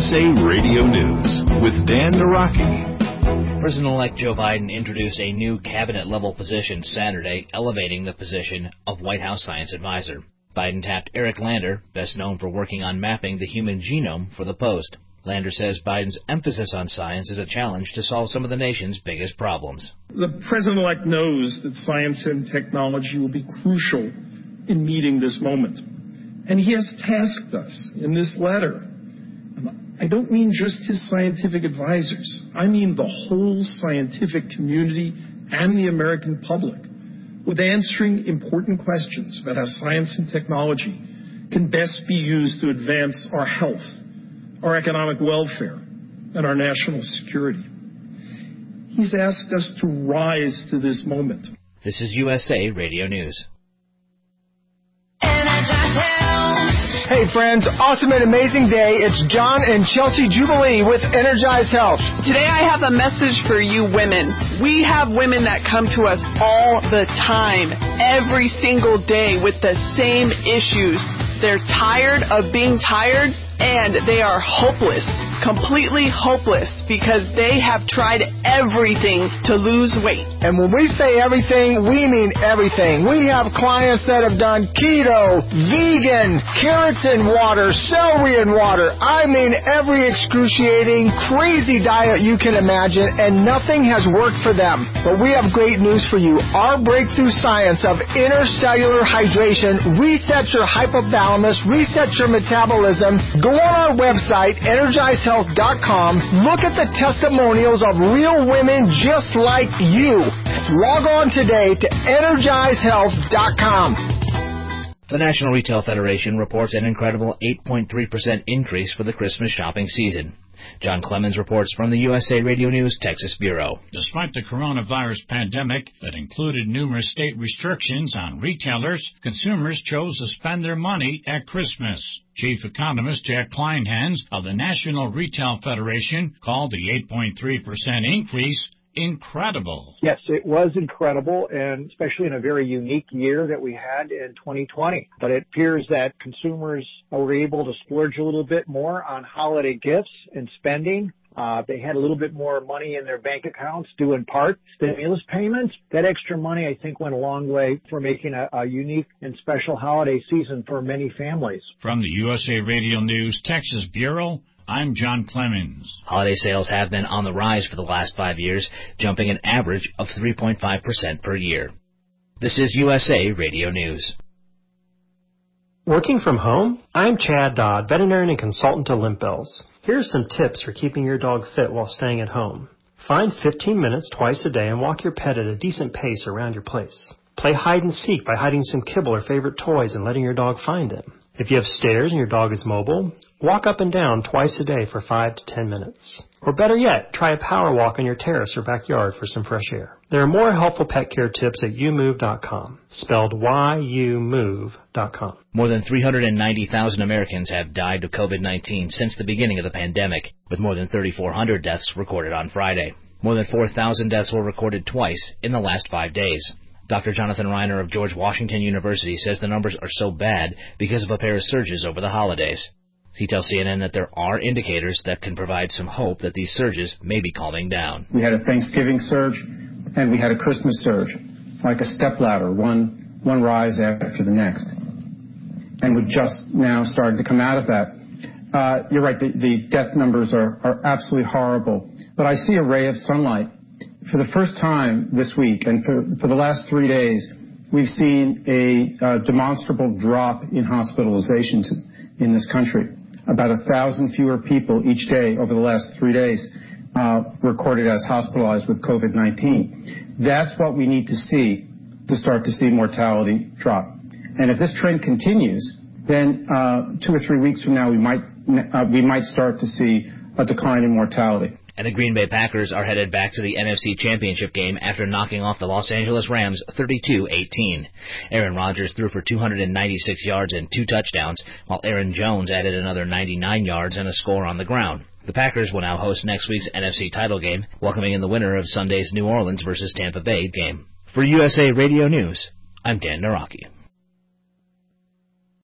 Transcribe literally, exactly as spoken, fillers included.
S A Radio News with Dan Naraki. President-elect Joe Biden introduced a new cabinet-level position Saturday, elevating the position of White House science advisor. Biden tapped Eric Lander, best known for working on mapping the human genome, for the post. Lander says Biden's emphasis on science is a challenge to solve some of the nation's biggest problems. The president-elect knows that science and technology will be crucial in meeting this moment. And he has tasked us in this letter. I don't mean just his scientific advisors. I mean the whole scientific community and the American public with answering important questions about how science and technology can best be used to advance our health, our economic welfare, and our national security. He's asked us to rise to this moment. This is U S A Radio News. Hey friends, awesome and amazing day. It's John and Chelsea Jubilee with Energized Health. Today I have a message for you women. We have women that come to us all the time, every single day with the same issues. They're tired of being tired, and they are hopeless, completely hopeless, because they have tried everything to lose weight. And when we say everything, we mean everything. We have clients that have done keto, vegan, carrots in water, celery in water. I mean every excruciating, crazy diet you can imagine, and nothing has worked for them. But we have great news for you. Our breakthrough science of intercellular hydration resets your hypothalamus, resets your metabolism. Go on our website, energized health dot com. Look at the testimonials of real women just like you. Log on today to energized health dot com. The National Retail Federation reports an incredible eight point three percent increase for the Christmas shopping season. John Clemens reports from the U S A Radio News Texas Bureau. Despite the coronavirus pandemic that included numerous state restrictions on retailers, consumers chose to spend their money at Christmas. Chief Economist Jack Kleinhans of the National Retail Federation called the eight point three percent increase incredible. Yes, it was incredible, and especially in a very unique year that we had in twenty twenty. But it appears that consumers were able to splurge a little bit more on holiday gifts and spending. Uh, they had a little bit more money in their bank accounts, due in part stimulus payments. That extra money, I think, went a long way for making a, a unique and special holiday season for many families. From the U S A Radio News Texas Bureau, I'm John Clemens. Holiday sales have been on the rise for the last five years, jumping an average of three point five percent per year. This is U S A Radio News. Working from home? I'm Chad Dodd, veterinarian and consultant to Limp Bells. Here's some tips for keeping your dog fit while staying at home. Find fifteen minutes twice a day and walk your pet at a decent pace around your place. Play hide and seek by hiding some kibble or favorite toys and letting your dog find them. If you have stairs and your dog is mobile, walk up and down twice a day for five to ten minutes. Or better yet, try a power walk on your terrace or backyard for some fresh air. There are more helpful pet care tips at you move dot com, spelled Y U move dot com. More than three hundred ninety thousand Americans have died of COVID nineteen since the beginning of the pandemic, with more than thirty-four hundred deaths recorded on Friday. More than four thousand deaths were recorded twice in the last five days. Doctor Jonathan Reiner of George Washington University says the numbers are so bad because of a pair of surges over the holidays. He tells C N N that there are indicators that can provide some hope that these surges may be calming down. We had a Thanksgiving surge, and we had a Christmas surge, like a stepladder, one one rise after the next. And we're just now starting to come out of that. Uh, you're right, the, the death numbers are, are absolutely horrible. But I see a ray of sunlight. For the first time this week, and for, for the last three days, we've seen a uh, demonstrable drop in hospitalizations in this country. About a thousand fewer people each day over the last three days uh, recorded as hospitalized with COVID nineteen. That's what we need to see to start to see mortality drop. And if this trend continues, then uh, two or three weeks from now, we might uh, we might start to see a decline in mortality. And the Green Bay Packers are headed back to the N F C Championship game after knocking off the Los Angeles Rams thirty-two eighteen. Aaron Rodgers threw for two hundred ninety-six yards and two touchdowns, while Aaron Jones added another ninety-nine yards and a score on the ground. The Packers will now host next week's N F C title game, welcoming in the winner of Sunday's New Orleans versus Tampa Bay game. For U S A Radio News, I'm Dan Naraki.